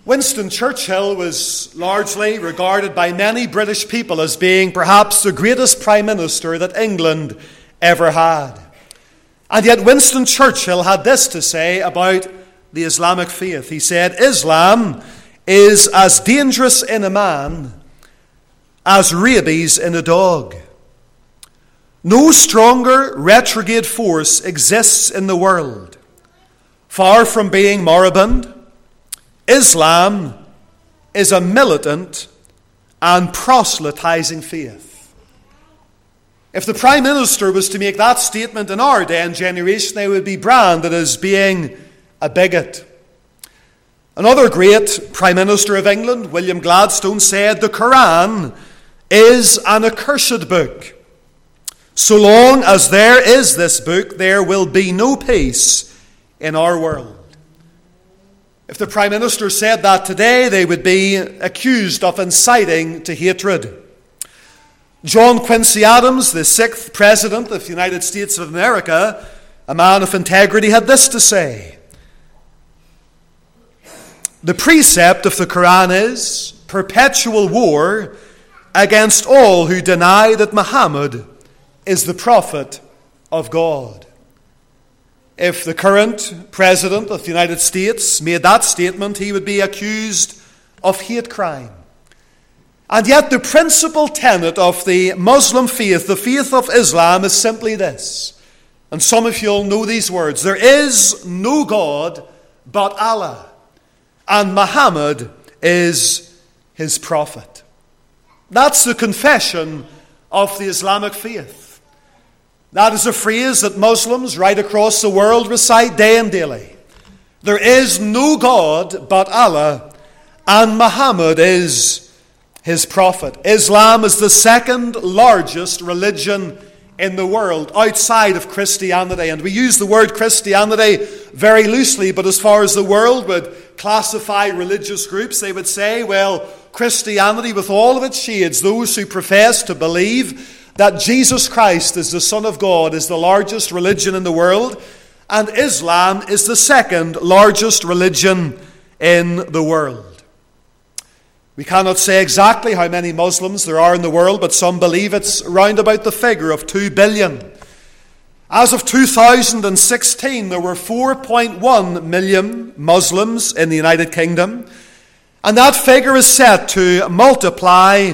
Winston Churchill was largely regarded by many British people as being perhaps the greatest Prime Minister that England ever had. And yet Winston Churchill had this to say about the Islamic faith. He said, "Islam is as dangerous in a man as rabies in a dog. No stronger retrograde force exists in the world. Far from being moribund, Islam is a militant and proselytizing faith." If the Prime Minister was to make that statement in our day and generation, they would be branded as being a bigot. Another great Prime Minister of England, William Gladstone, said, "The Quran is an accursed book. So long as there is this book, there will be no peace in our world." If the Prime Minister said that today, they would be accused of inciting to hatred. John Quincy Adams, the 6th President of the United States of America, a man of integrity, had this to say: "The precept of the Quran is perpetual war against all who deny that Muhammad is the prophet of God." If the current President of the United States made that statement, he would be accused of hate crime. And yet the principal tenet of the Muslim faith, the faith of Islam, is simply this. And some of you will know these words: there is no God but Allah, and Muhammad is his prophet. That's the confession of the Islamic faith. That is a phrase that Muslims right across the world recite day and daily. There is no God but Allah, and Muhammad is his prophet. Islam is the second largest religion in the world outside of Christianity. And we use the word Christianity very loosely, but as far as the world would classify religious groups, they would say, well, Christianity with all of its shades, those who profess to believe that Jesus Christ is the Son of God, is the largest religion in the world, and Islam is the second largest religion in the world. We cannot say exactly how many Muslims there are in the world, but some believe it's round about the figure of 2 billion. As of 2016, there were 4.1 million Muslims in the United Kingdom, and that figure is set to multiply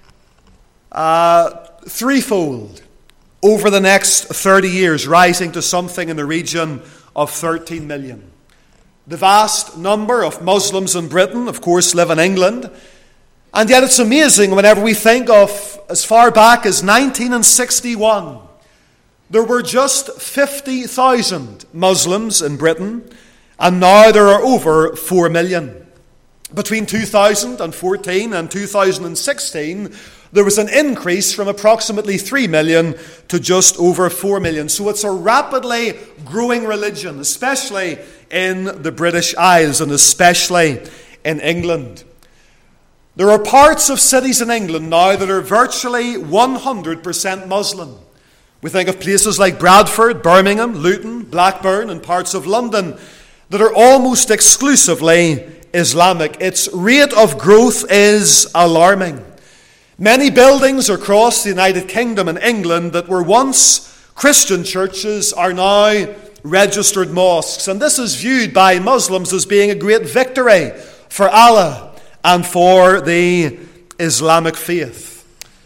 threefold over the next 30 years, rising to something in the region of 13 million. The vast number of Muslims in Britain, of course, live in England. And yet it's amazing whenever we think of as far back as 1961, there were just 50,000 Muslims in Britain, and now there are over 4 million. Between 2014 and 2016, there was an increase from approximately 3 million to just over 4 million. So it's a rapidly growing religion, especially in the British Isles and especially in England. There are parts of cities in England now that are virtually 100% Muslim. We think of places like Bradford, Birmingham, Luton, Blackburn, and parts of London that are almost exclusively Islamic. Its rate of growth is alarming. Many buildings across the United Kingdom and England that were once Christian churches are now registered mosques. And this is viewed by Muslims as being a great victory for Allah and for the Islamic faith.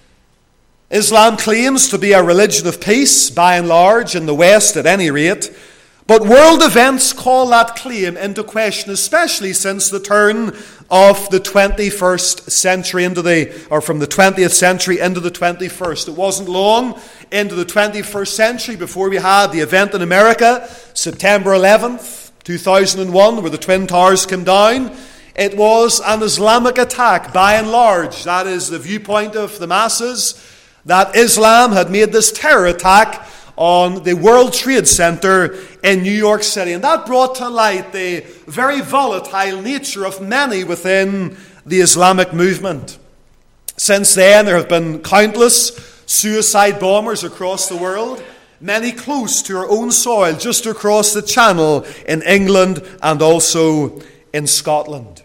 Islam claims to be a religion of peace, by and large, in the West at any rate. But world events call that claim into question, especially since the turn of the 21st century from the 20th century into the 21st. It wasn't long into the 21st century before we had the event in America, September 11th, 2001, where the Twin Towers came down. It was an Islamic attack, by and large. That is the viewpoint of the masses, that Islam had made this terror attack on the World Trade Center in New York City. And that brought to light the very volatile nature of many within the Islamic movement. Since then, there have been countless suicide bombers across the world, many close to our own soil, just across the channel in England and also in Scotland.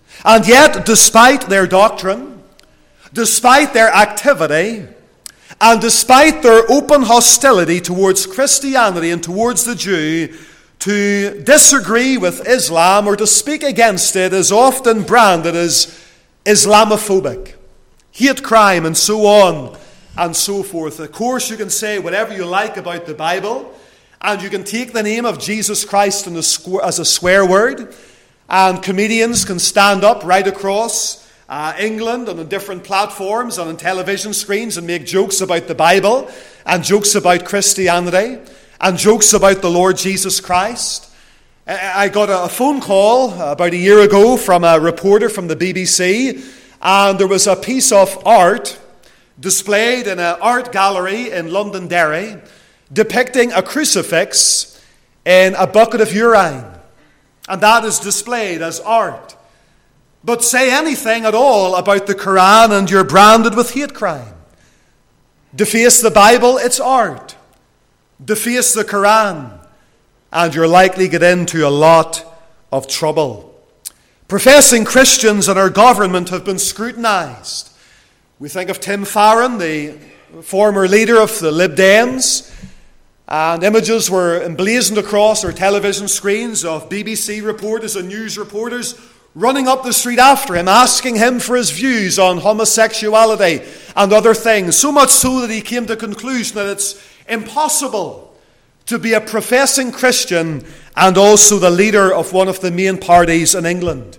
And yet, despite their doctrine, despite their activity, and despite their open hostility towards Christianity and towards the Jew, to disagree with Islam or to speak against it is often branded as Islamophobic, hate crime, and so on and so forth. Of course, you can say whatever you like about the Bible, and you can take the name of Jesus Christ as a swear word, and comedians can stand up right across England and on different platforms and on television screens and make jokes about the Bible and jokes about Christianity and jokes about the Lord Jesus Christ. I got a phone call about a year ago from a reporter from the BBC, and there was a piece of art displayed in an art gallery in Londonderry depicting a crucifix in a bucket of urine, and that is displayed as art. But say anything at all about the Quran and you're branded with hate crime. Deface the Bible, it's art. Deface the Quran, and you're likely to get into a lot of trouble. Professing Christians in our government have been scrutinized. We think of Tim Farron, the former leader of the Lib Dems, and images were emblazoned across our television screens of BBC reporters and news reporters running up the street after him, asking him for his views on homosexuality and other things, so much so that he came to the conclusion that it's impossible to be a professing Christian and also the leader of one of the main parties in England.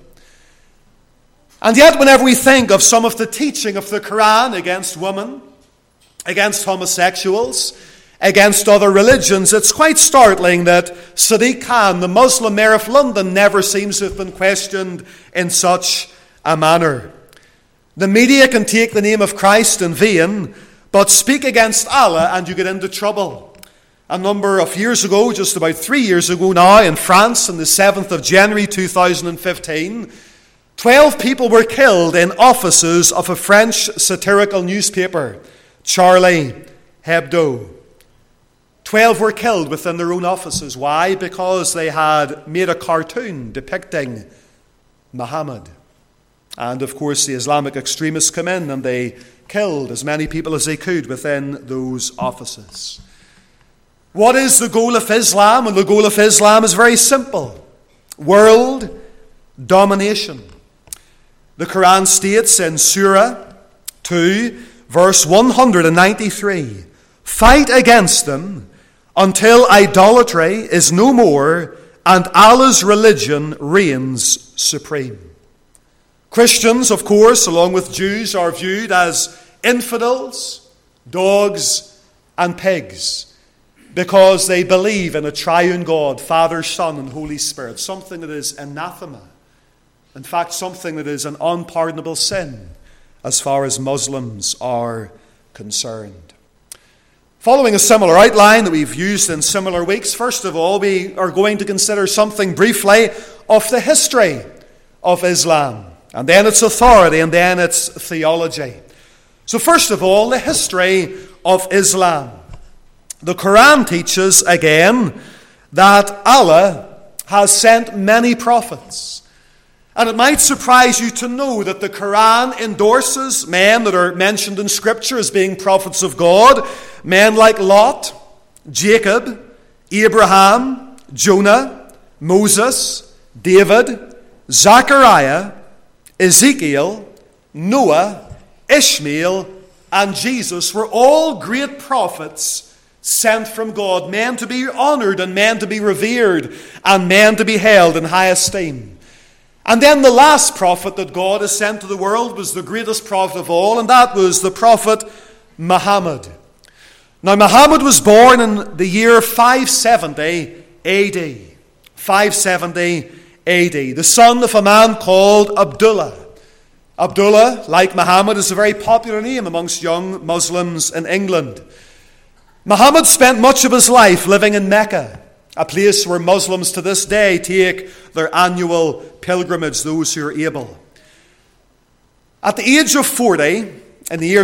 And yet, whenever we think of some of the teaching of the Quran against women, against homosexuals, against other religions, it's quite startling that Sadiq Khan, the Muslim mayor of London, never seems to have been questioned in such a manner. The media can take the name of Christ in vain, but speak against Allah and you get into trouble. A number of years ago, just about 3 years ago now, in France, on the 7th of January 2015, 12 people were killed in offices of a French satirical newspaper, Charlie Hebdo. 12 were killed within their own offices. Why? Because they had made a cartoon depicting Muhammad. And of course the Islamic extremists come in and they killed as many people as they could within those offices. What is the goal of Islam? And the goal of Islam is very simple. World domination. The Quran states in Surah 2, verse 193, "Fight against them until idolatry is no more and Allah's religion reigns supreme." Christians, of course, along with Jews, are viewed as infidels, dogs, and pigs because they believe in a triune God, Father, Son, and Holy Spirit, something that is anathema. In fact, something that is an unpardonable sin as far as Muslims are concerned. Following a similar outline that we've used in similar weeks, first of all, we are going to consider something briefly of the history of Islam, and then its authority, and then its theology. So first of all, the history of Islam. The Quran teaches, again, that Allah has sent many prophets. And it might surprise you to know that the Quran endorses men that are mentioned in Scripture as being prophets of God, men like Lot, Jacob, Abraham, Jonah, Moses, David, Zechariah, Ezekiel, Noah, Ishmael, and Jesus were all great prophets sent from God, men to be honored and men to be revered and men to be held in high esteem. And then the last prophet that God has sent to the world was the greatest prophet of all, and that was the prophet Muhammad. Now, Muhammad was born in the year 570 AD. 570 AD. The son of a man called Abdullah. Abdullah, like Muhammad, is a very popular name amongst young Muslims in England. Muhammad spent much of his life living in Mecca, a place where Muslims to this day take their annual pilgrimage, those who are able. At the age of 40, in the year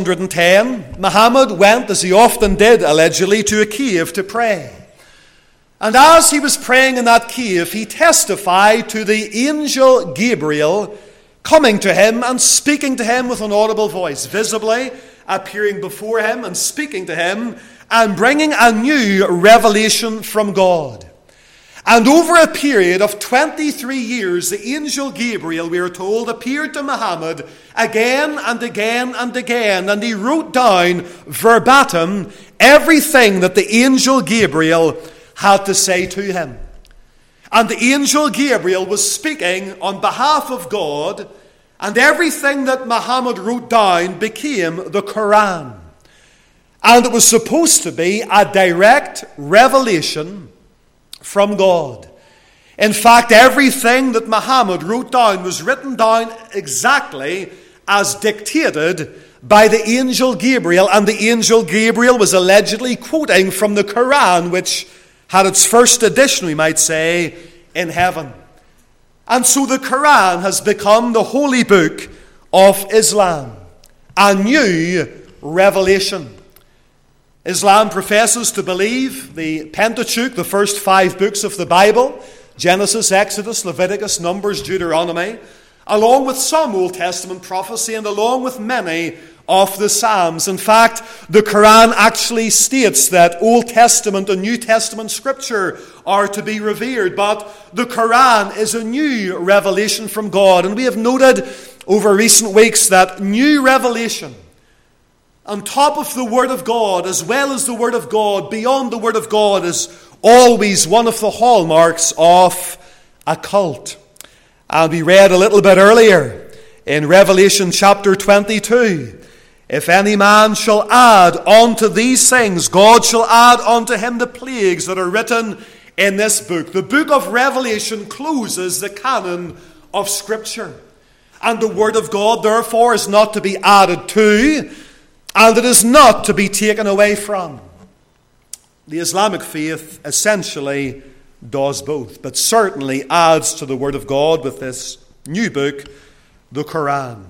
610, Muhammad went, as he often did allegedly, to a cave to pray. And as he was praying in that cave, he testified to the angel Gabriel coming to him and speaking to him with an audible voice, visibly appearing before him and speaking to him and bringing a new revelation from God. And over a period of 23 years, the angel Gabriel, we are told, appeared to Muhammad again and again and again, and he wrote down verbatim everything that the angel Gabriel had to say to him. And the angel Gabriel was speaking on behalf of God, and everything that Muhammad wrote down became the Quran. And it was supposed to be a direct revelation from God. In fact, everything that Muhammad wrote down was written down exactly as dictated by the angel Gabriel, and the angel Gabriel was allegedly quoting from the Quran, which had its first edition, we might say, in heaven. And so the Quran has become the holy book of Islam, a new revelation. Islam professes to believe the Pentateuch, the first 5 books of the Bible, Genesis, Exodus, Leviticus, Numbers, Deuteronomy, along with some Old Testament prophecy and along with many of the Psalms. In fact, the Quran actually states that Old Testament and New Testament Scripture are to be revered, but the Quran is a new revelation from God. And we have noted over recent weeks that new revelation, on top of the Word of God, as well as the Word of God, beyond the Word of God, is always one of the hallmarks of a cult. And we read a little bit earlier in Revelation chapter 22, if any man shall add unto these things, God shall add unto him the plagues that are written in this book. The book of Revelation closes the canon of Scripture. And the Word of God, therefore, is not to be added to, and it is not to be taken away from. The Islamic faith essentially does both, but certainly adds to the Word of God with this new book, the Quran.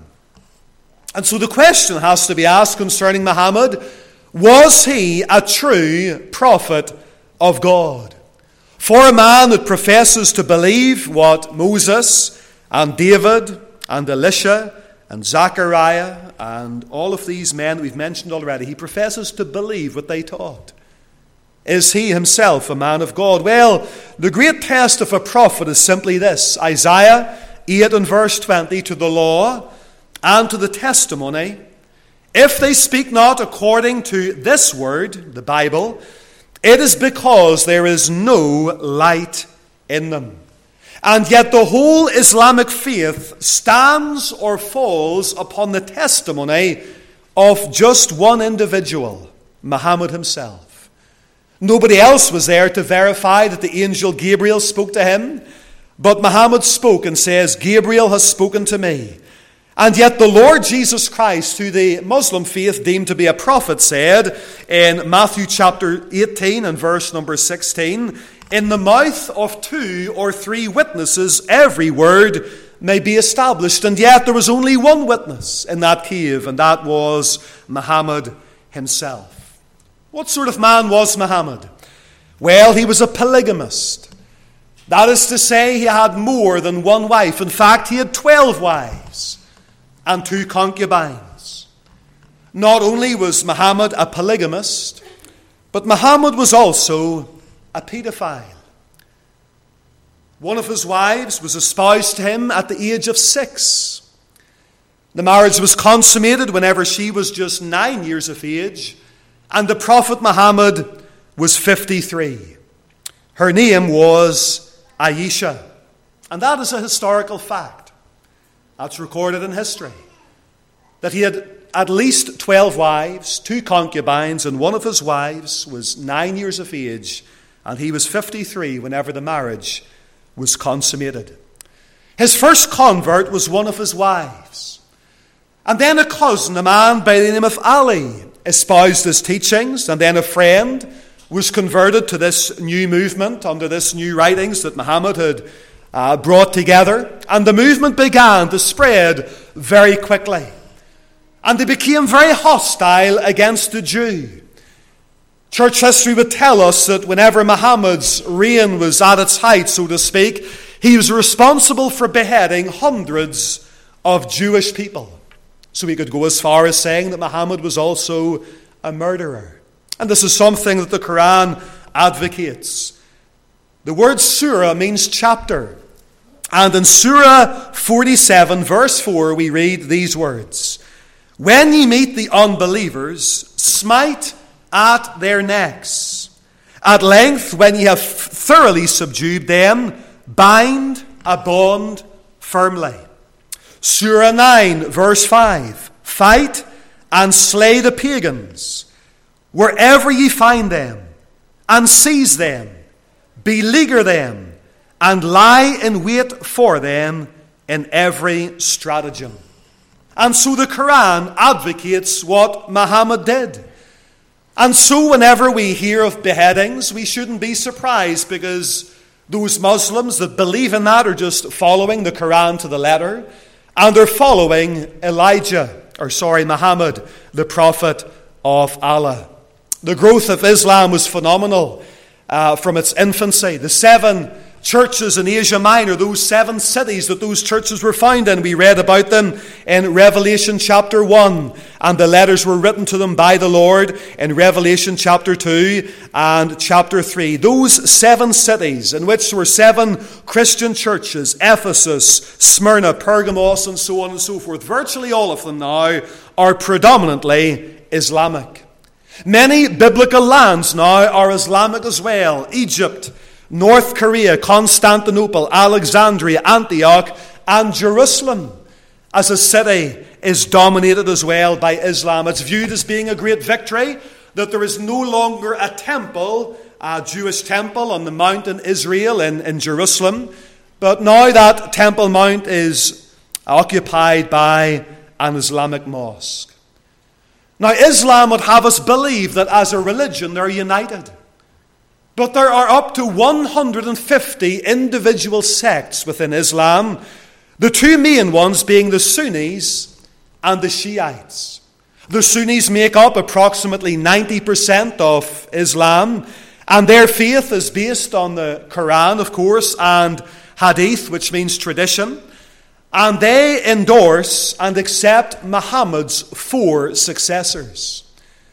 And so the question has to be asked concerning Muhammad: was he a true prophet of God? For a man that professes to believe what Moses and David and Elisha and Zechariah and all of these men that we've mentioned already, he professes to believe what they taught. Is he himself a man of God? Well, the great test of a prophet is simply this: Isaiah 8 and verse 20, to the law and to the testimony, if they speak not according to this word, the Bible, it is because there is no light in them. And yet the whole Islamic faith stands or falls upon the testimony of just one individual, Muhammad himself. Nobody else was there to verify that the angel Gabriel spoke to him, but Muhammad spoke and says, Gabriel has spoken to me. And yet the Lord Jesus Christ, who the Muslim faith deemed to be a prophet, said in Matthew chapter 18 and verse number 16, in the mouth of 2 or 3 witnesses every word may be established. And yet there was only one witness in that cave, and that was Muhammad himself. What sort of man was Muhammad? Well, he was a polygamist. That is to say, he had more than one wife. In fact, he had 12 wives and 2 concubines. Not only was Muhammad a polygamist, but Muhammad was also a pedophile. One of his wives was espoused to him at the age of 6. The marriage was consummated whenever she was just 9 years of age, and the Prophet Muhammad was 53. Her name was Aisha, and that is a historical fact. That's recorded in history, that he had at least 12 wives, 2 concubines, and one of his wives was 9 years of age, and he was 53 whenever the marriage was consummated. His first convert was one of his wives. And then a cousin, a man by the name of Ali, espoused his teachings, and then a friend was converted to this new movement under this new writings that Muhammad had brought together. And the movement began to spread very quickly. And they became very hostile against the Jew. Church history would tell us that whenever Muhammad's reign was at its height, so to speak, he was responsible for beheading hundreds of Jewish people. So we could go as far as saying that Muhammad was also a murderer. And this is something that the Quran advocates. The word surah means chapter. And in Surah 47, verse 4, we read these words: "When ye meet the unbelievers, smite at their necks. At length, when ye have thoroughly subdued them, bind a bond firmly." Surah 9, verse 5, "Fight and slay the pagans wherever ye find them, and seize them, beleaguer them, and lie in wait for them in every stratagem." And so the Quran advocates what Muhammad did. And so whenever we hear of beheadings, we shouldn't be surprised, because those Muslims that believe in that are just following the Quran to the letter, and they're following Muhammad, the prophet of Allah. The growth of Islam was phenomenal from its infancy. The 7 churches in Asia Minor, those 7 cities that those churches were found in, we read about them in Revelation chapter 1, and the letters were written to them by the Lord in Revelation chapter 2 and chapter 3. Those 7 cities, in which there were 7 Christian churches, Ephesus, Smyrna, Pergamos, and so on and so forth, virtually all of them now are predominantly Islamic. Many biblical lands now are Islamic as well: Egypt, North Korea, Constantinople, Alexandria, Antioch, and Jerusalem as a city is dominated as well by Islam. It's viewed as being a great victory that there is no longer a temple, a Jewish temple on the Mount in Israel in Jerusalem, but now that Temple Mount is occupied by an Islamic mosque. Now, Islam would have us believe that as a religion they're united. But there are up to 150 individual sects within Islam, the 2 main ones being the Sunnis and the Shiites. The Sunnis make up approximately 90% of Islam, and their faith is based on the Quran, of course, and Hadith, which means tradition. And they endorse and accept Muhammad's 4 successors.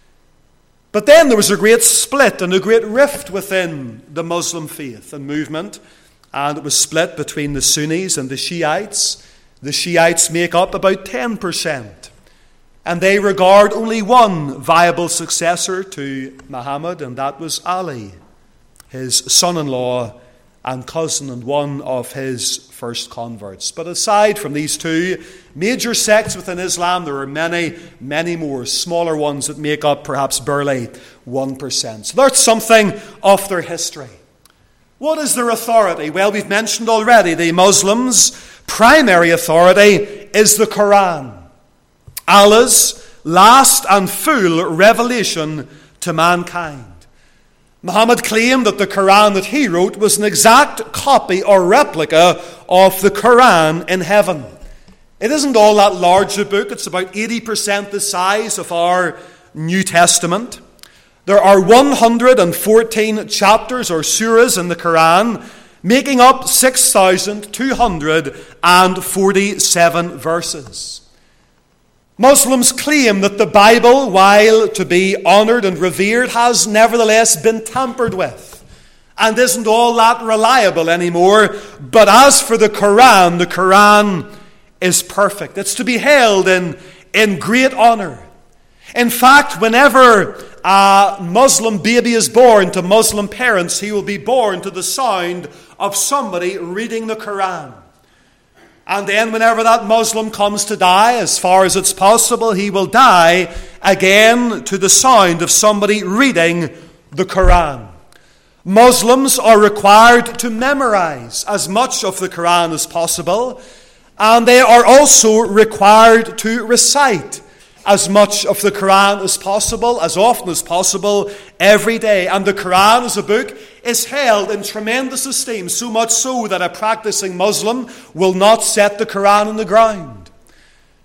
But then there was a great split and a great rift within the Muslim faith and movement, and it was split between the Sunnis and the Shiites. The Shiites make up about 10%, and they regard only one viable successor to Muhammad, and that was Ali, his son-in-law and cousin, and one of his first converts. But aside from these 2 major sects within Islam, there are many, many more smaller ones that make up perhaps barely 1%. So that's something of their history. What is their authority? Well, we've mentioned already the Muslims' primary authority is the Quran, Allah's last and full revelation to mankind. Muhammad claimed that the Quran that he wrote was an exact copy or replica of the Quran in heaven. It isn't all that large a book. It's about 80% the size of our New Testament. There are 114 chapters or surahs in the Quran, making up 6,247 verses. Muslims claim that the Bible, while to be honoured and revered, has nevertheless been tampered with and isn't all that reliable anymore. But as for the Quran is perfect. It's to be held in great honour. In fact, whenever a Muslim baby is born to Muslim parents, he will be born to the sound of somebody reading the Quran. And then whenever that Muslim comes to die, as far as it's possible, he will die again to the sound of somebody reading the Quran. Muslims are required to memorize as much of the Quran as possible, and they are also required to recite as much of the Quran as possible, as often as possible, every day. And the Quran as a book is held in tremendous esteem, so much so that a practicing Muslim will not set the Quran on the ground.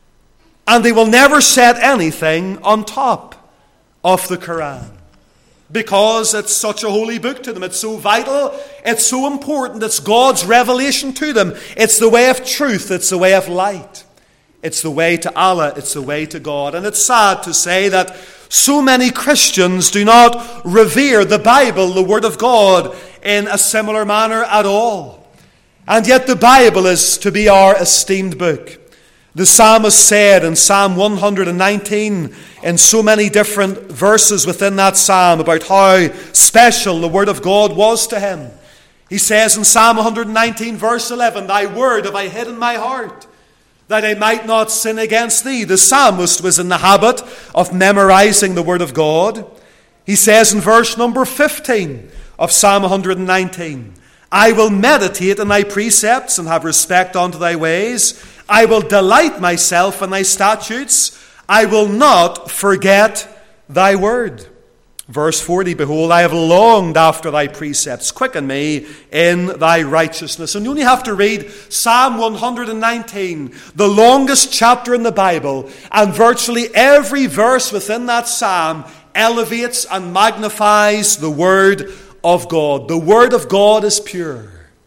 And they will never set anything on top of the Quran. because it's such a holy book to them. It's so vital. It's so important. It's God's revelation to them. It's the way of truth. It's the way of light. It's the way to Allah. It's the way to God. And it's sad to say that so many Christians do not revere the Bible, the Word of God, in a similar manner at all. And yet the Bible is to be our esteemed book. The psalmist said in Psalm 119, in so many different verses within that psalm, about how special the Word of God was to him. He says in Psalm 119, verse 11, "Thy word have I hid in my heart, that I might not sin against thee." The psalmist was in the habit of memorizing the Word of God. He says in verse number 15 of Psalm 119, "I will meditate in thy precepts and have respect unto thy ways. I will delight myself in thy statutes. I will not forget thy word." Verse 40, "Behold, I have longed after thy precepts. Quicken me in thy righteousness." And you only have to read Psalm 119, the longest chapter in the Bible, and virtually every verse within that psalm elevates and magnifies the Word of God. The Word of God is pure.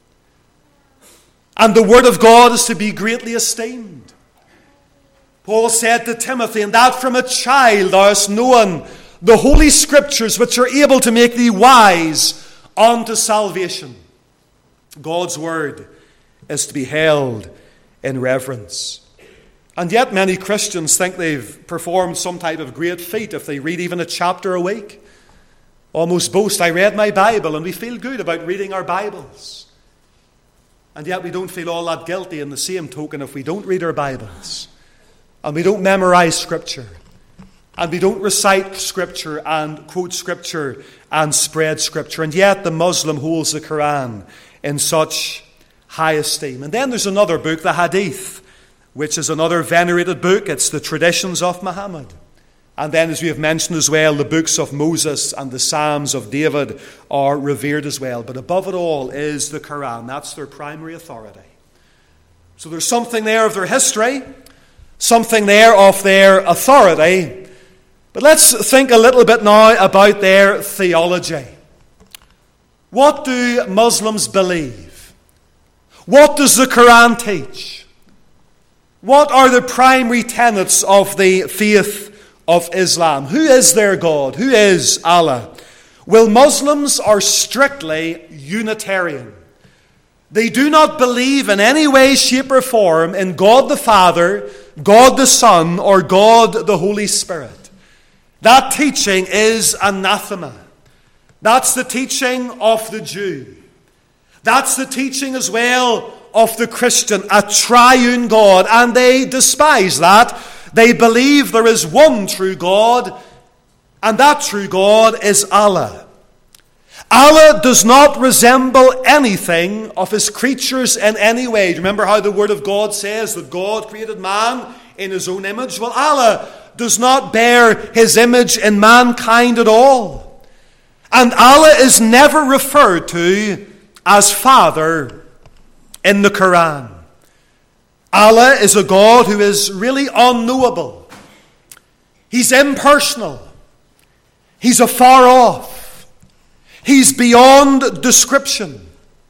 And the Word of God is to be greatly esteemed. Paul said to Timothy, "And that from a child thou hast known the Holy Scriptures, which are able to make thee wise unto salvation." God's Word is to be held in reverence. And yet many Christians think they've performed some type of great feat if they read even a chapter a week. Almost boast, "I read my Bible," and we feel good about reading our Bibles. And yet we don't feel all that guilty in the same token if we don't read our Bibles, and we don't memorize Scripture, and we don't recite Scripture and quote Scripture and spread Scripture. And yet the Muslim holds the Quran in such high esteem. And then there's another book, the Hadith, which is another venerated book. It's the traditions of Muhammad. And then, as we have mentioned as well, the books of Moses and the Psalms of David are revered as well. But above it all is the Quran. That's their primary authority. So there's something there of their history, something there of their authority. But let's think a little bit now about their theology. What do Muslims believe? What does the Quran teach? What are the primary tenets of the faith of Islam? Who is their God? Who is Allah? Well, Muslims are strictly Unitarian. They do not believe in any way, shape, or form in God the Father, God the Son, or God the Holy Spirit. That teaching is anathema. That's the teaching of the Jew. That's the teaching as well of the Christian, a triune God, and they despise that. They believe there is one true God, and that true God is Allah. Allah does not resemble anything of his creatures in any way. Do you remember how the Word of God says that God created man in his own image? Well, Allah does not bear his image in mankind at all. And Allah is never referred to as Father in the Quran. Allah is a God who is really unknowable. He's impersonal. He's afar off. He's beyond description.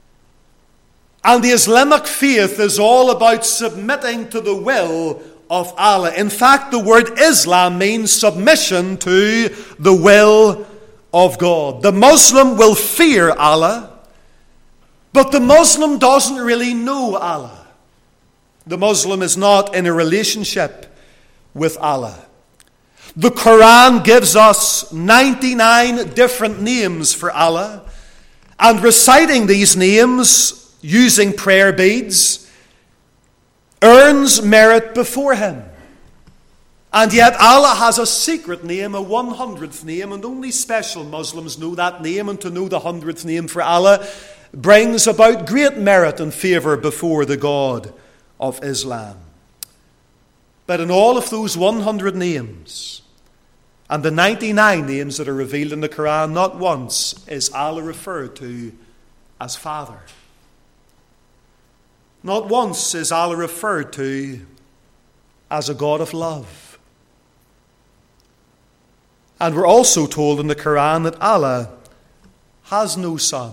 And the Islamic faith is all about submitting to the will of Allah. In fact, the word Islam means submission to the will of God. The Muslim will fear Allah, but the Muslim doesn't really know Allah. The Muslim is not in a relationship with Allah. The Quran gives us 99 different names for Allah, and reciting these names using prayer beads earns merit before Him. And yet Allah has a secret name, a 100th name, and only special Muslims know that name, and to know the 100th name for Allah brings about great merit and favour before the God of Islam. But in all of those 100 names and the 99 names that are revealed in the Quran, not once is Allah referred to as Father. Not once is Allah referred to as a God of love. And we're also told in the Quran that Allah has no son.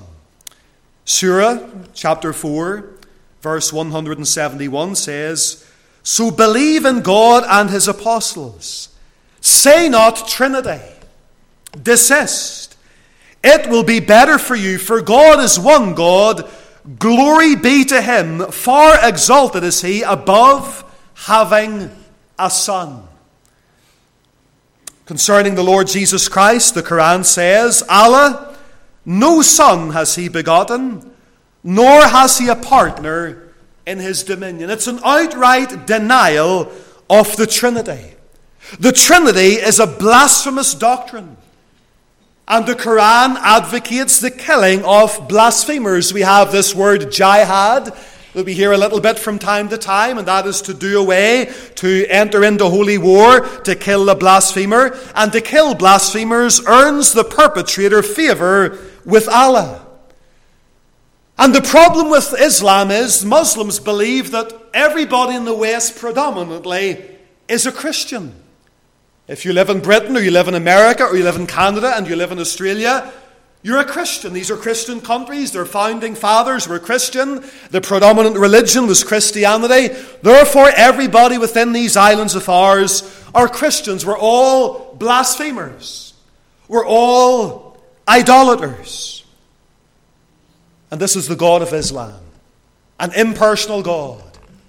Surah chapter 4, verse 171 says, "So believe in God and his apostles. Say not Trinity. Desist. It will be better for you, for God is one God. Glory be to him. Far exalted is he above having a son." Concerning the Lord Jesus Christ, the Quran says, "Allah, no son has he begotten, nor has he a partner in his dominion." It's an outright denial of the Trinity. The Trinity is a blasphemous doctrine. And the Quran advocates the killing of blasphemers. We have this word jihad that we hear a little bit from time to time, and that is to do away, to enter into holy war, to kill the blasphemer. And to kill blasphemers earns the perpetrator favor with Allah. And the problem with Islam is Muslims believe that everybody in the West predominantly is a Christian. If you live in Britain, or you live in America, or you live in Canada, and you live in Australia, you're a Christian. These are Christian countries. Their founding fathers were Christian. The predominant religion was Christianity. Therefore, everybody within these islands of ours are Christians. We're all blasphemers. We're all idolaters. And this is the God of Islam, an impersonal God,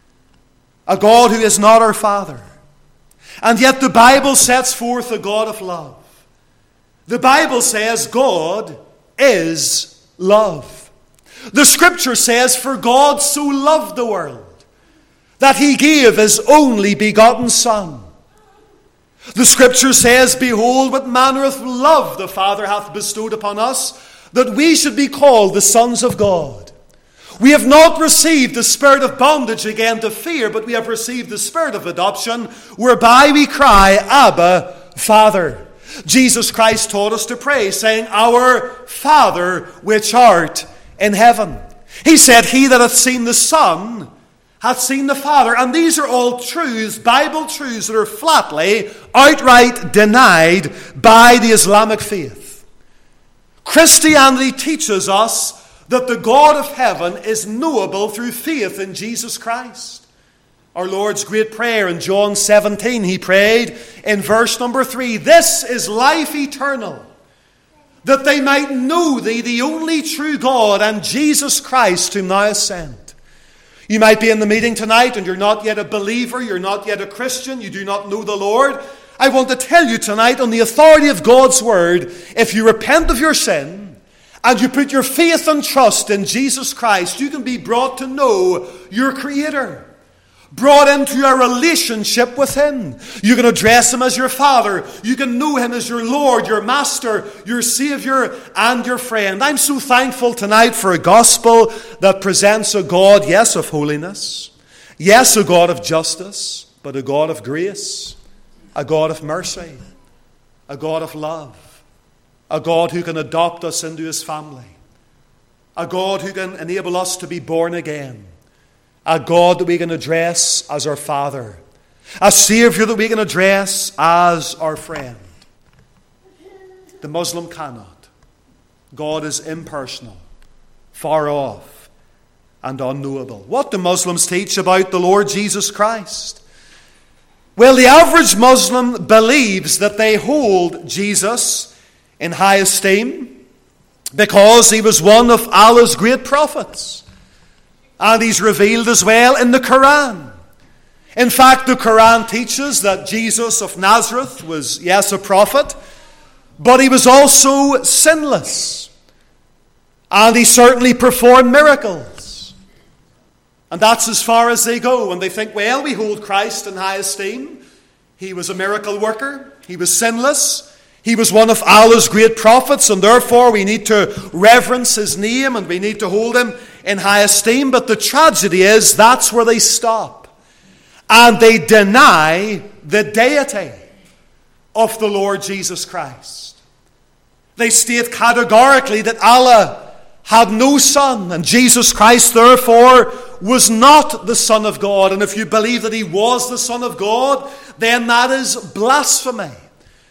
a God who is not our Father. And yet the Bible sets forth a God of love. The Bible says God is love. The Scripture says, "For God so loved the world that he gave his only begotten Son." The Scripture says, "Behold, what manner of love the Father hath bestowed upon us, that we should be called the sons of God. We have not received the spirit of bondage again to fear, but we have received the spirit of adoption, whereby we cry, Abba, Father." Jesus Christ taught us to pray, saying, "Our Father which art in heaven." He said, "He that hath seen the Son hath seen the Father." And these are all truths, Bible truths, that are flatly, outright denied by the Islamic faith. Christianity teaches us that the God of heaven is knowable through faith in Jesus Christ. Our Lord's great prayer in John 17, he prayed in verse number 3, "This is life eternal, that they might know thee, the only true God, and Jesus Christ, whom thou hast sent." You might be in the meeting tonight and you're not yet a believer, you're not yet a Christian, you do not know the Lord. I want to tell you tonight, on the authority of God's word, if you repent of your sin and you put your faith and trust in Jesus Christ, you can be brought to know your Creator, brought into a relationship with him. You can address him as your Father. You can know him as your Lord, your Master, your Savior, and your friend. I'm so thankful tonight for a gospel that presents a God, yes, of holiness, yes, a God of justice, but a God of grace, a God of mercy, a God of love, a God who can adopt us into his family, a God who can enable us to be born again, a God that we can address as our Father, a Savior that we can address as our friend. The Muslim cannot. God is impersonal, far off, and unknowable. What do Muslims teach about the Lord Jesus Christ? Well, the average Muslim believes that they hold Jesus in high esteem because he was one of Allah's great prophets. And he's revealed as well in the Quran. In fact, the Quran teaches that Jesus of Nazareth was, yes, a prophet, but he was also sinless. And he certainly performed miracles. And that's as far as they go. And they think, well, we hold Christ in high esteem. He was a miracle worker. He was sinless. He was one of Allah's great prophets, and therefore we need to reverence his name and we need to hold him in high esteem. But the tragedy is that's where they stop. And they deny the deity of the Lord Jesus Christ. They state categorically that Allah had no son, and Jesus Christ therefore was not the Son of God. And if you believe that he was the Son of God, then that is blasphemy.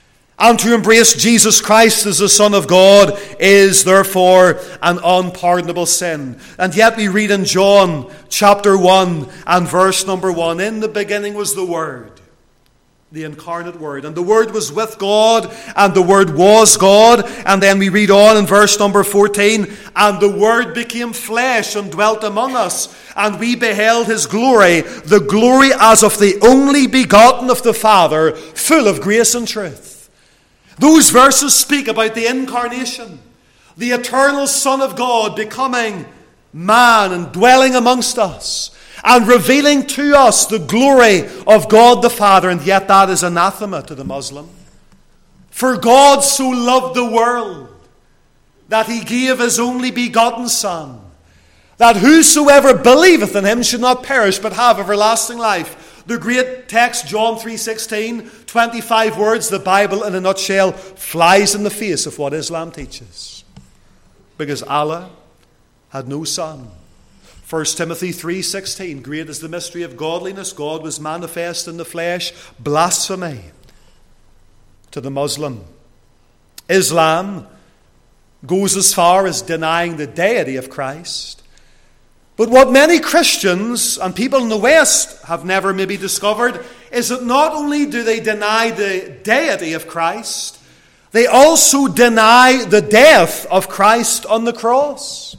And to embrace Jesus Christ as the Son of God is therefore an unpardonable sin. And yet we read in John chapter 1 and verse number 1, in the beginning was the Word, the incarnate Word. And the Word was with God, and the Word was God. And then we read on in verse number 14, and the Word became flesh and dwelt among us, and we beheld his glory, the glory as of the only begotten of the Father, full of grace and truth. Those verses speak about the incarnation, the eternal Son of God becoming man and dwelling amongst us and revealing to us the glory of God the Father. And yet that is anathema to the Muslim. For God so loved the world that he gave his only begotten Son, that whosoever believeth in him should not perish but have everlasting life. The great text, John 3:16, 25 words, the Bible in a nutshell, flies in the face of what Islam teaches. Because Allah had no son. 1 Timothy 3:16, great is the mystery of godliness. God was manifest in the flesh. Blasphemy to the Muslim. Islam goes as far as denying the deity of Christ. But what many Christians and people in the West have never maybe discovered is that not only do they deny the deity of Christ, they also deny the death of Christ on the cross.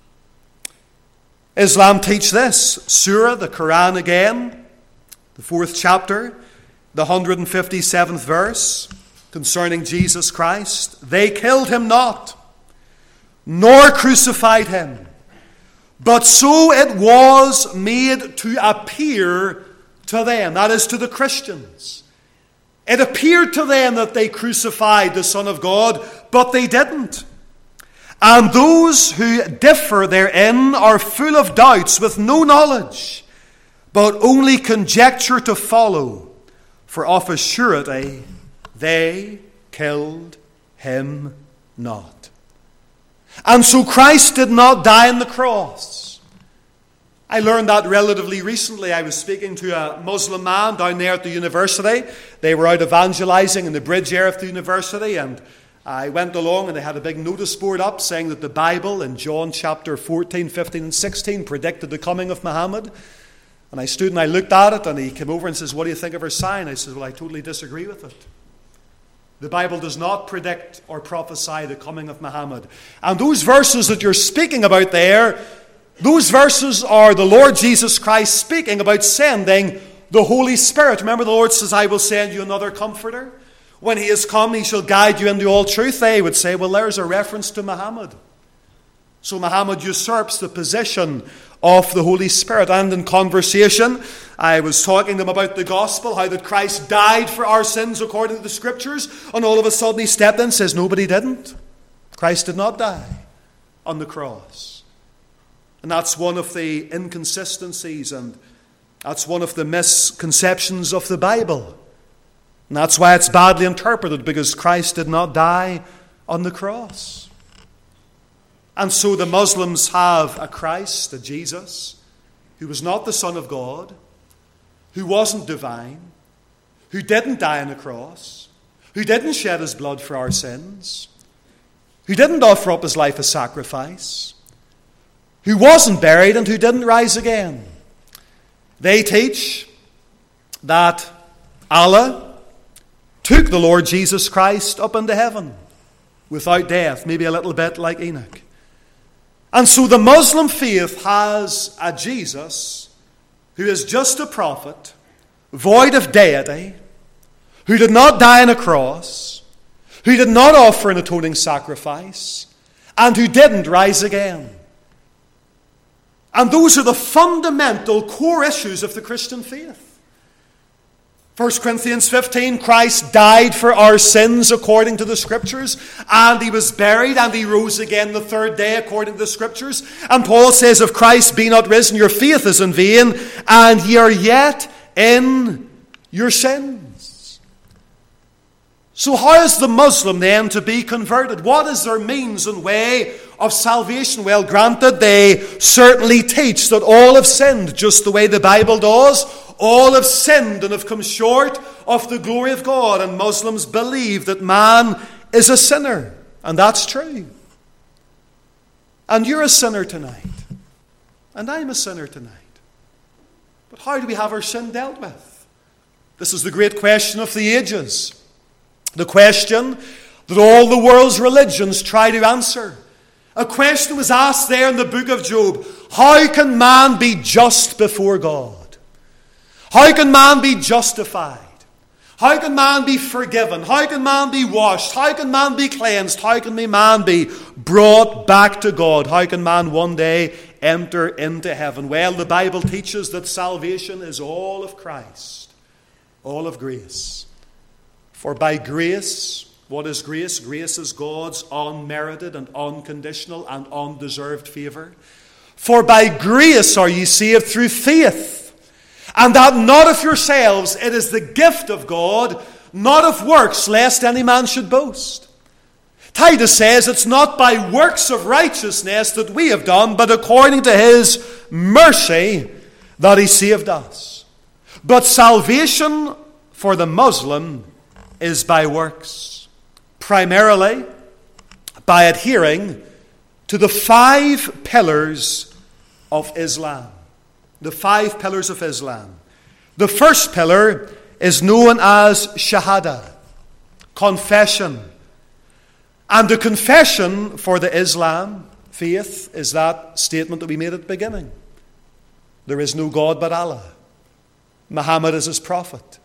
Islam teach this. Surah, the Quran again, the 4th chapter, the 157th verse, concerning Jesus Christ. They killed him not, nor crucified him, but so it was made to appear to them, that is, to the Christians. It appeared to them that they crucified the Son of God, but they didn't. And those who differ therein are full of doubts, with no knowledge, but only conjecture to follow. For of a surety they killed him not. And so Christ did not die on the cross. I learned that relatively recently. I was speaking to a Muslim man down there at the university. They were out evangelizing in the bridge area of the university, and I went along and they had a big notice board up saying that the Bible in John chapter 14, 15 and 16 predicted the coming of Muhammad. And I stood and I looked at it, and he came over and says, "What do you think of our sign?" I said, "Well, I totally disagree with it. The Bible does not predict or prophesy the coming of Muhammad." And those verses that you're speaking about there, those verses are the Lord Jesus Christ speaking about sending the Holy Spirit. Remember, the Lord says, "I will send you another comforter. When he is come, he shall guide you into all truth." They would say, well, there's a reference to Muhammad. So Muhammad usurps the position of the Holy Spirit. And in conversation, I was talking to them about the gospel, how that Christ died for our sins according to the Scriptures, and all of a sudden he stepped in and says, "Nobody didn't. Christ did not die on the cross." And that's one of the inconsistencies, and that's one of the misconceptions of the Bible. And that's why it's badly interpreted, because Christ did not die on the cross. And so the Muslims have a Christ, a Jesus, who was not the Son of God, who wasn't divine, who didn't die on the cross, who didn't shed his blood for our sins, who didn't offer up his life as sacrifice, who wasn't buried and who didn't rise again. They teach that Allah took the Lord Jesus Christ up into heaven without death, maybe a little bit like Enoch. And so the Muslim faith has a Jesus who is just a prophet, void of deity, who did not die on a cross, who did not offer an atoning sacrifice, and who didn't rise again. And those are the fundamental core issues of the Christian faith. 1 Corinthians 15, Christ died for our sins according to the Scriptures, and he was buried, and he rose again the third day according to the Scriptures. And Paul says, "If Christ be not risen, your faith is in vain, and ye are yet in your sins." So how is the Muslim then to be converted? What is their means and way of salvation? Well, granted, they certainly teach that all have sinned, just the way the Bible does. All have sinned and have come short of the glory of God. And Muslims believe that man is a sinner. And that's true. And you're a sinner tonight. And I'm a sinner tonight. But how do we have our sin dealt with? This is the great question of the ages. The question that all the world's religions try to answer. A question was asked there in the book of Job. How can man be just before God? How can man be justified? How can man be forgiven? How can man be washed? How can man be cleansed? How can man be brought back to God? How can man one day enter into heaven? Well, the Bible teaches that salvation is all of Christ, all of grace. For by grace, what is grace? Grace is God's unmerited and unconditional and undeserved favour. For by grace are ye saved through faith, and that not of yourselves, it is the gift of God, not of works, lest any man should boast. Titus says it's not by works of righteousness that we have done, but according to his mercy that he saved us. But salvation for the Muslim is by works, primarily by adhering to the 5 pillars of Islam. The 5 pillars of Islam. The first pillar is known as Shahada, confession. And the confession for the Islam faith is that statement that we made at the beginning. There is no God but Allah. Muhammad is his prophet.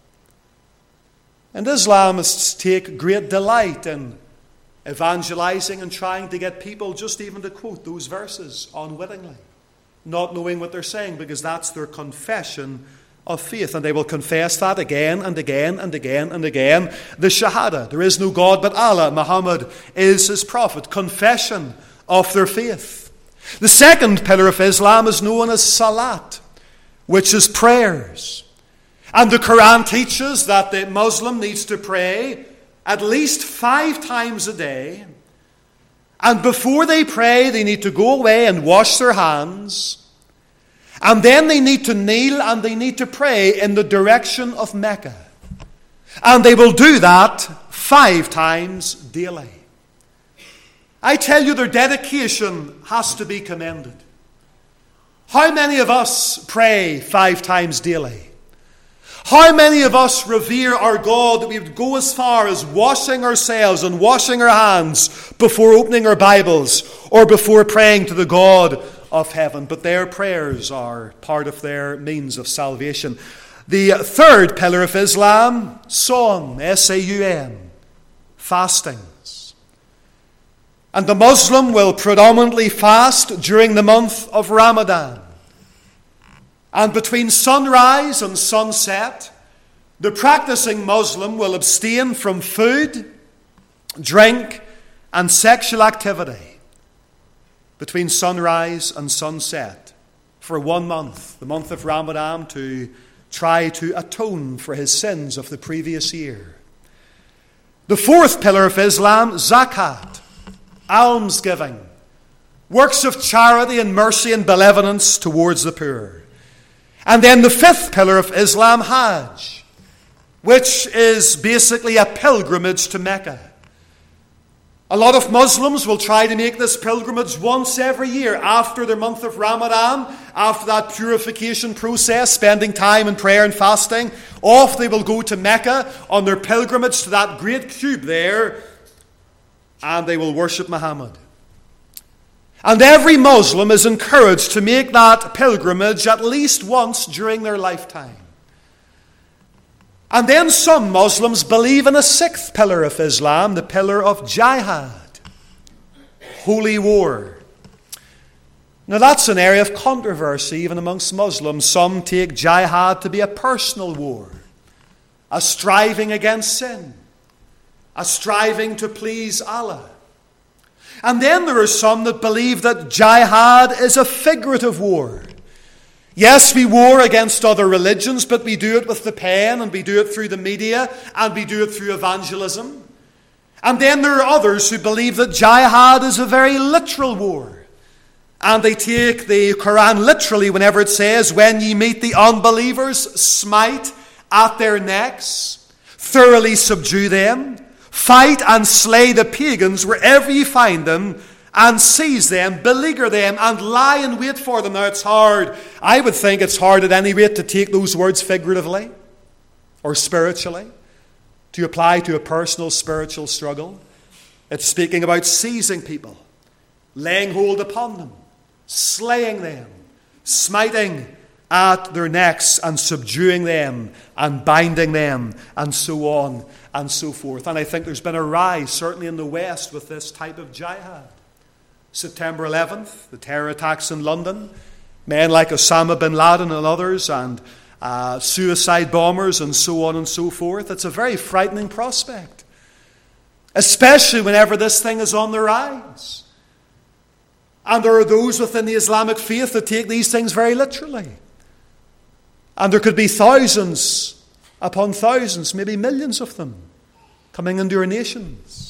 And Islamists take great delight in evangelizing and trying to get people just even to quote those verses unwittingly, not knowing what they're saying, because that's their confession of faith. And they will confess that again and again and again and again. The Shahada, there is no God but Allah, Muhammad is his prophet. Confession of their faith. The second pillar of Islam is known as Salat, which is prayers. And the Quran teaches that the Muslim needs to pray at least 5 times a day. And before they pray, they need to go away and wash their hands. And then they need to kneel and they need to pray in the direction of Mecca. And they will do that 5 times daily. I tell you, their dedication has to be commended. How many of us pray 5 times daily? How many of us revere our God that we would go as far as washing ourselves and washing our hands before opening our Bibles or before praying to the God of heaven? But their prayers are part of their means of salvation. The third pillar of Islam, Saum, S-A-U-M, fastings. And the Muslim will predominantly fast during the month of Ramadan. And between sunrise and sunset, the practicing Muslim will abstain from food, drink, and sexual activity between sunrise and sunset for 1 month, the month of Ramadan, to try to atone for his sins of the previous year. The fourth pillar of Islam, zakat, almsgiving, works of charity and mercy and benevolence towards the poor. And then the fifth pillar of Islam, Hajj, which is basically a pilgrimage to Mecca. A lot of Muslims will try to make this pilgrimage once every year after their month of Ramadan, after that purification process, spending time in prayer and fasting. Off they will go to Mecca on their pilgrimage to that great cube there, and they will worship Muhammad. And every Muslim is encouraged to make that pilgrimage at least once during their lifetime. And then some Muslims believe in a sixth pillar of Islam, the pillar of jihad, holy war. Now that's an area of controversy even amongst Muslims. Some take jihad to be a personal war, a striving against sin, a striving to please Allah. And then there are some that believe that jihad is a figurative war. Yes, we war against other religions, but we do it with the pen, and we do it through the media, and we do it through evangelism. And then there are others who believe that jihad is a very literal war. And they take the Quran literally whenever it says, when ye meet the unbelievers, smite at their necks, thoroughly subdue them, fight and slay the pagans wherever you find them, and seize them, beleaguer them, and lie in wait for them. Now it's hard. I would think it's hard at any rate to take those words figuratively or spiritually, to apply to a personal spiritual struggle. It's speaking about seizing people, laying hold upon them, slaying them, smiting at their necks and subduing them and binding them, and so on and so forth. And I think there's been a rise, certainly in the West, with this type of jihad. September 11th, the terror attacks in London, men like Osama bin Laden and others, and suicide bombers and so on and so forth. It's a very frightening prospect, especially whenever this thing is on the rise. And there are those within the Islamic faith that take these things very literally. And there could be thousands upon thousands, maybe millions of them, coming into our nations.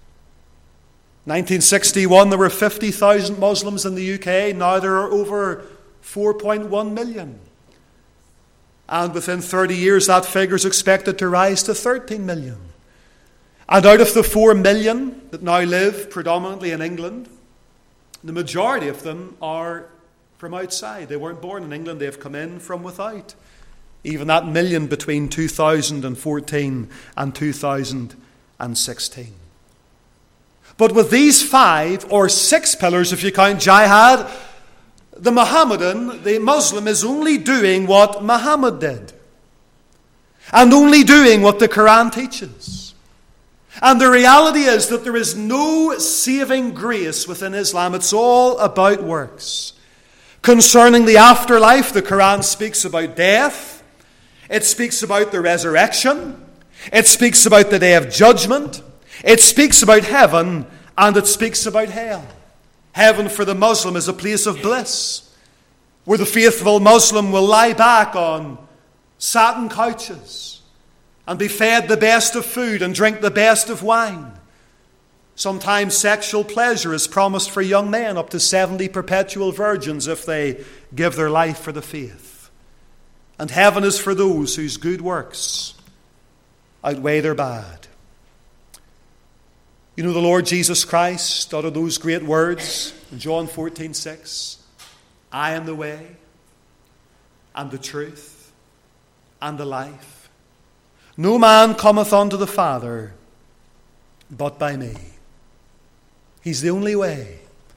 1961, there were 50,000 Muslims in the UK. Now there are over 4.1 million. And within 30 years, that figure is expected to rise to 13 million. And out of the 4 million that now live predominantly in England, the majority of them are from outside. They weren't born in England, they've come in from without. Even that million between 2014 and 2016. But with these 5 or 6 pillars, if you count jihad, the Mohammedan, the Muslim, is only doing what Muhammad did. And only doing what the Quran teaches. And the reality is that there is no saving grace within Islam. It's all about works. Concerning the afterlife, the Quran speaks about death. It speaks about the resurrection. It speaks about the day of judgment. It speaks about heaven, and it speaks about hell. Heaven for the Muslim is a place of bliss, where the faithful Muslim will lie back on satin couches and be fed the best of food and drink the best of wine. Sometimes sexual pleasure is promised for young men, up to 70 perpetual virgins if they give their life for the faith. And heaven is for those whose good works outweigh their bad. You know, the Lord Jesus Christ uttered those great words in John 14:6. I am the way, and the truth, and the life. No man cometh unto the Father but by me. He's the only way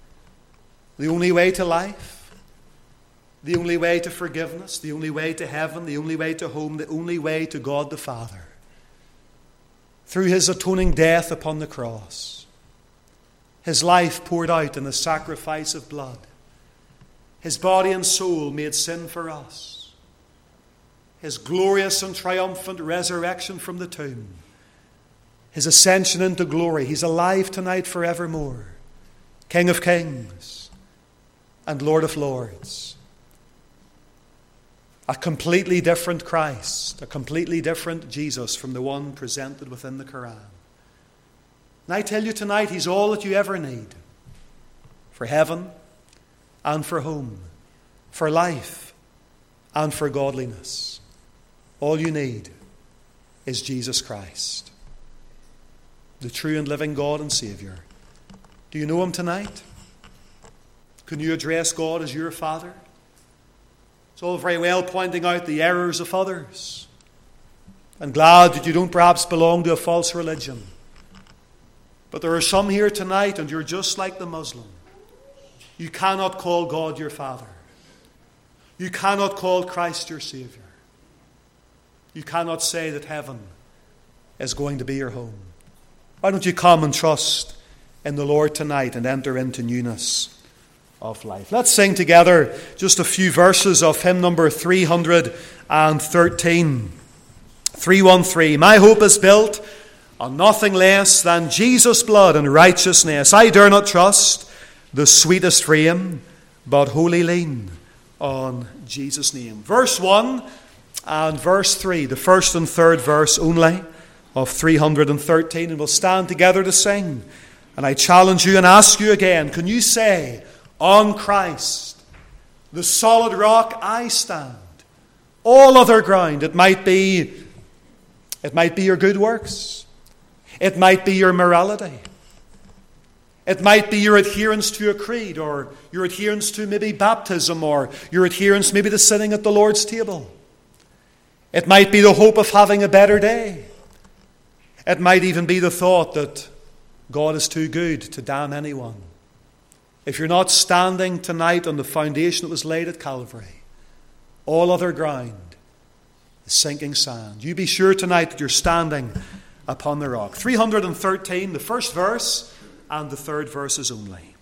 to life, the only way to forgiveness, the only way to heaven, the only way to home, the only way to God the Father. Through his atoning death upon the cross, his life poured out in the sacrifice of blood, his body and soul made sin for us, his glorious and triumphant resurrection from the tomb, his ascension into glory. He's alive tonight forevermore, King of kings and Lord of lords. A completely different Christ, a completely different Jesus from the one presented within the Quran. And I tell you tonight, he's all that you ever need for heaven and for home, for life and for godliness. All you need is Jesus Christ, the true and living God and Savior. Do you know him tonight? Can you address God as your Father? It's all very well pointing out the errors of others. I'm glad that you don't perhaps belong to a false religion. But there are some here tonight, and you're just like the Muslim. You cannot call God your Father. You cannot call Christ your Savior. You cannot say that heaven is going to be your home. Why don't you come and trust in the Lord tonight and enter into newness of life? Let's sing together just a few verses of hymn number 313. 313. My hope is built on nothing less than Jesus' blood and righteousness. I dare not trust the sweetest frame, but wholly lean on Jesus' name. Verse 1 and verse 3, the first and third verse only of 313, and we'll stand together to sing. And I challenge you and ask you again, can you say, on Christ, the solid rock I stand? All other ground, it might be your good works. It might be your morality. It might be your adherence to a creed, or your adherence to maybe baptism, or your adherence maybe to sitting at the Lord's table. It might be the hope of having a better day. It might even be the thought that God is too good to damn anyone. If you're not standing tonight on the foundation that was laid at Calvary, all other ground is sinking sand. You be sure tonight that you're standing upon the rock. 313, the first verse and the third verses only.